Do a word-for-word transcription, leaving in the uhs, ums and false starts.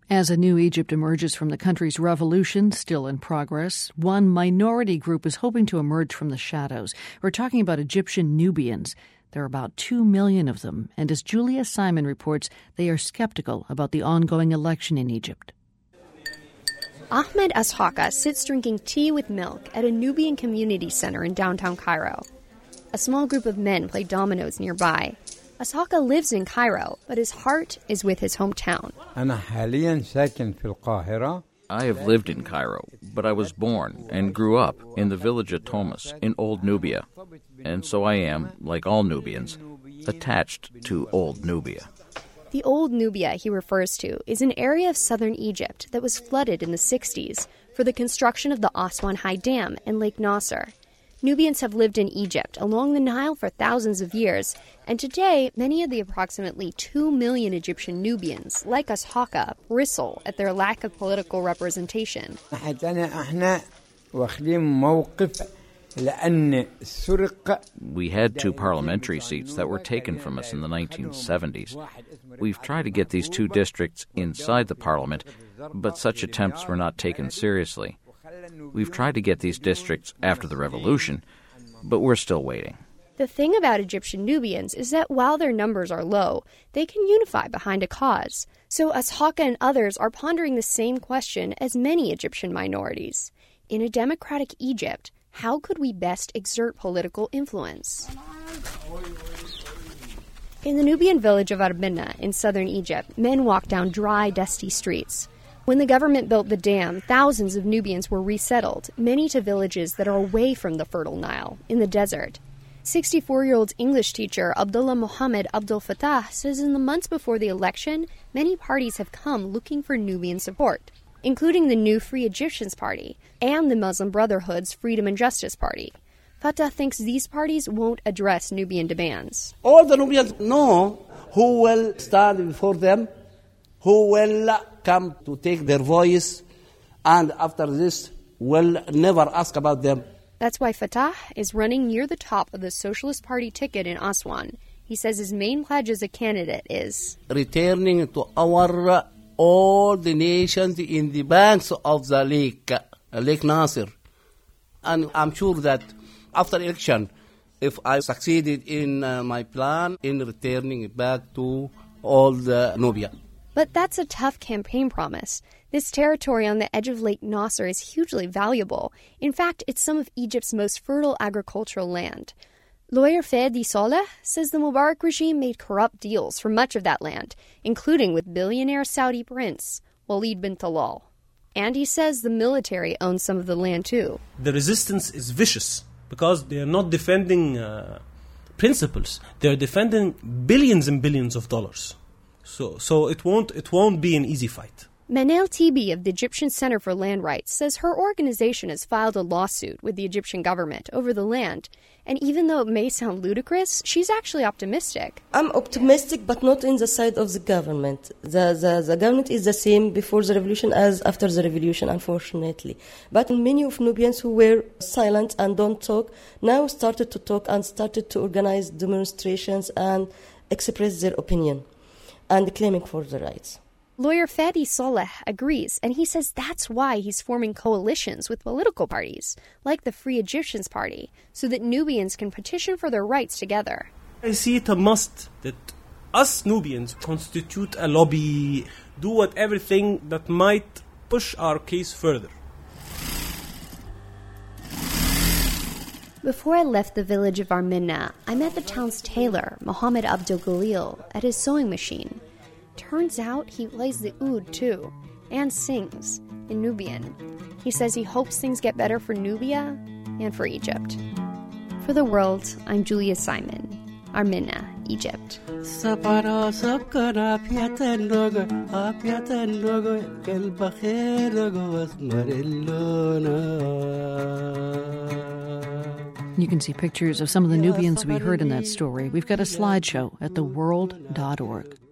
As a new Egypt emerges from the country's revolution, still in progress, one minority group is hoping to emerge from the shadows. We're talking about Egyptian Nubians. There are about two million of them, and as Julia Simon reports, they are skeptical about the ongoing election in Egypt. Ahmed Ashaka sits drinking tea with milk at a Nubian community center in downtown Cairo. A small group of men play dominoes nearby. Ashaka lives in Cairo, but his heart is with his hometown. I have lived in Cairo, but I was born and grew up in the village of Thomas in Old Nubia. And so I am, like all Nubians, attached to Old Nubia. The Old Nubia he refers to is an area of southern Egypt that was flooded in the sixties for the construction of the Aswan High Dam and Lake Nasser. Nubians have lived in Egypt along the Nile for thousands of years, and today many of the approximately two million Egyptian Nubians, like Ashaka, bristle at their lack of political representation. We had two parliamentary seats that were taken from us in the nineteen seventies. We've tried to get these two districts inside the parliament, but such attempts were not taken seriously. We've tried to get these districts after the revolution, but we're still waiting. The thing about Egyptian Nubians is that while their numbers are low, they can unify behind a cause. So Ashaka and others are pondering the same question as many Egyptian minorities. In a democratic Egypt, how could we best exert political influence? In the Nubian village of Arminna in southern Egypt, men walk down dry, dusty streets. When the government built the dam, thousands of Nubians were resettled, many to villages that are away from the fertile Nile, in the desert. sixty-four-year-old English teacher Abdullah Mohammed Abdul Fattah says in the months before the election, many parties have come looking for Nubian support, including the new Free Egyptians Party and the Muslim Brotherhood's Freedom and Justice Party. Fattah thinks these parties won't address Nubian demands. All the Nubians know who will stand before them, who will come to take their voice, and after this will never ask about them. That's why Fattah is running near the top of the Socialist Party ticket in Aswan. He says his main pledge as a candidate is returning to our all the nations in the banks of the lake, Lake Nasser. And I'm sure that after election, if I succeeded in uh, my plan in returning back to old uh, Nubia. But that's a tough campaign promise. This territory on the edge of Lake Nasser is hugely valuable. In fact, it's some of Egypt's most fertile agricultural land. Lawyer Fadi Saleh says the Mubarak regime made corrupt deals for much of that land, including with billionaire Saudi prince Walid bin Talal. And he says the military owns some of the land too. The resistance is vicious because they are not defending uh, principles. They are defending billions and billions of dollars. So, so it won't it won't be an easy fight. Manal Tibi of the Egyptian Center for Land Rights says her organization has filed a lawsuit with the Egyptian government over the land. And even though it may sound ludicrous, she's actually optimistic. I'm optimistic, but not in the side of the government. The, the, the government is the same before the revolution as after the revolution, unfortunately. But many of Nubians who were silent and don't talk now started to talk and started to organize demonstrations and express their opinion and claiming for the rights. Lawyer Fadi Saleh agrees, and he says that's why he's forming coalitions with political parties, like the Free Egyptians Party, so that Nubians can petition for their rights together. I see it a must that us Nubians constitute a lobby, do what everything that might push our case further. Before I left the village of Arminna, I met the town's tailor, Mohammed Abdul Galil, at his sewing machine. Turns out he plays the oud too, and sings in Nubian. He says he hopes things get better for Nubia and for Egypt. For The World, I'm Julia Simon, Arminna, Egypt. You can see pictures of some of the Nubians we heard in that story. We've got a slideshow at the world dot org.